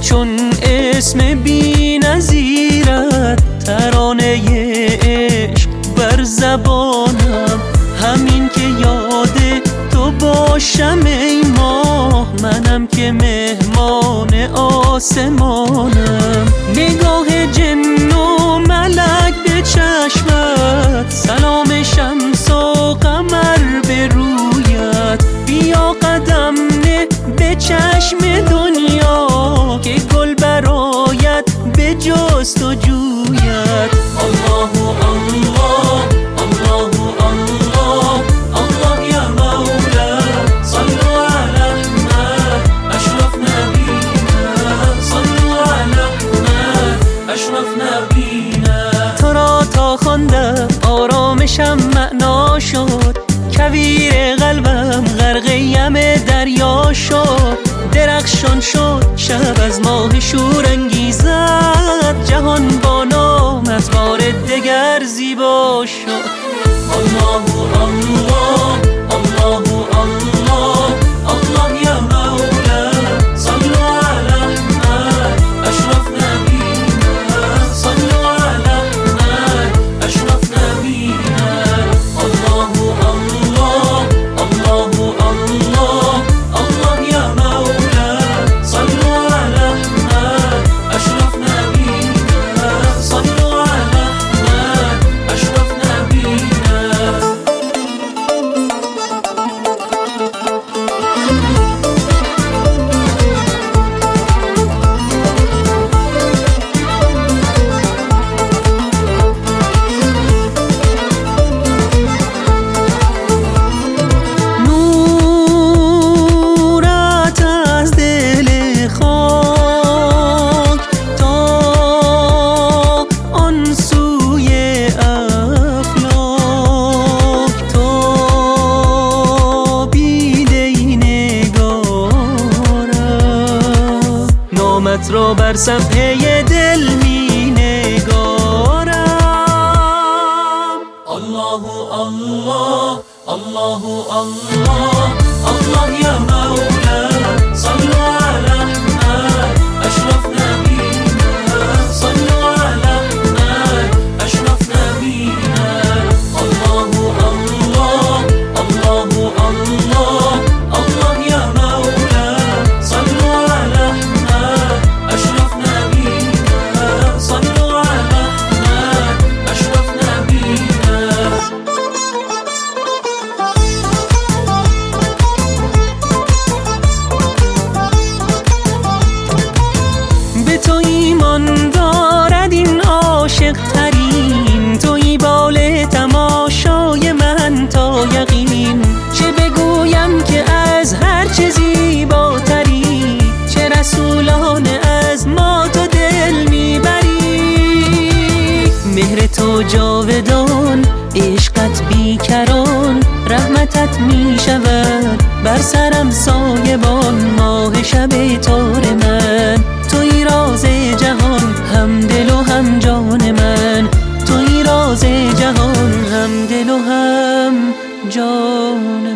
چون اسم بی نظیرت ترانه عشق بر زبانم. همین که یاد تو باشم ای ماه، منم که مهمان آسمانم. نگاه جن و ملک به چشمت، سلام شمس و قمر به رویت. بیا قدم نه به چشم دنیا، که گل برایت به جست و جویت. الله الله الله الله الله یا مولا، صلوا علی احمد اشرف نبینا، صلوا علی احمد اشرف نبینا. تو را تا خواندم آرامشم معنا شد، کویر قلبم غرقه دریا شد. درخشان شد شب از ماه شور انگیزد، جهان با نامت بار دگر زیبا شد. الله الله الله الله الله یا مولا، صلوا علی احمد اشرف نبینا، صلوا علی احمد اشرف نبینا. الله الله الله الله الله یا مولا، صلوا علی احمد اشرف نبینا، صلوا علی احمد اشرف نبینا. نامت را بر صفحه دل می نگارم. الله الله الله الله الله یا مولا، صلوا علی احمد اشرف نبینا، صلوا علی احمد اشرف نبینا. الله الله الله الله الله یا مولا، صلوا علی احمد اشرف نبینا، صلوا علی احمد اشرف نبینا. به تو ایمان دارد این عاشق ترین، تویی بال تماشای من تا یقین. چه بگویم که از هر چه زیباتری، چه رسولان از ما تو دل میبری. مهر تو جاودان، عشقت بیکران، رحمتت میشود بر سرم سایبان. ماه شب تار من، توی راز جهان، هم دل و هم جان من. توی راز جهان، هم دل و هم جان